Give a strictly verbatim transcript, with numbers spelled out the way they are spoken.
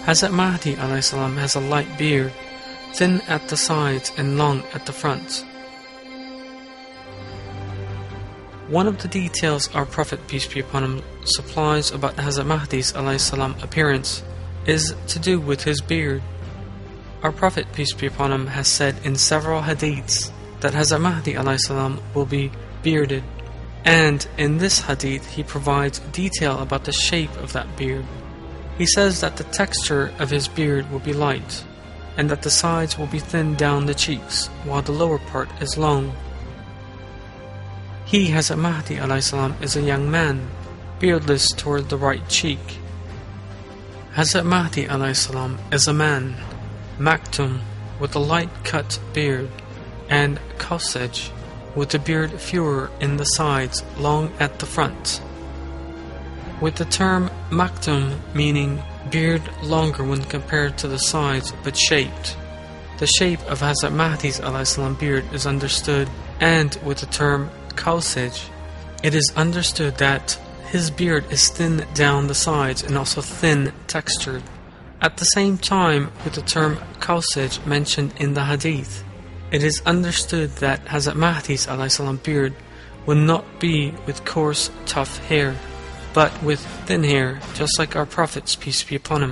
Hazrat Mahdi alayhi salam has a light beard, thin at the sides and long at the front. One of the details our Prophet, peace be upon him, supplies about Hazrat Mahdi's alayhi salam appearance is to do with his beard. Our Prophet, peace be upon him, has said in several hadiths that Hazrat Mahdi alayhi salam will be bearded, and in this hadith he provides detail about the shape of that beard. He says that the texture of his beard will be light, and that the sides will be thin down the cheeks, while the lower part is long. He, Hazrat Mahdi alayhi salam, is a young man, beardless toward the right cheek. Hazrat Mahdi alayhi salam is a man, maktum, with a light cut beard, and kausaj, with the beard fewer in the sides, long at the front. With the term maktum meaning beard longer when compared to the sides but shaped, the shape of Hazrat Mahdi's alayhi salam beard is understood, and with the term kausaj, it is understood that his beard is thin down the sides and also thin textured. At the same time, with the term kausaj mentioned in the hadith, it is understood that Hazrat Mahdi's alayhi salam beard will not be with coarse, tough hair, but with thin hair, just like our Prophet's, peace be upon him.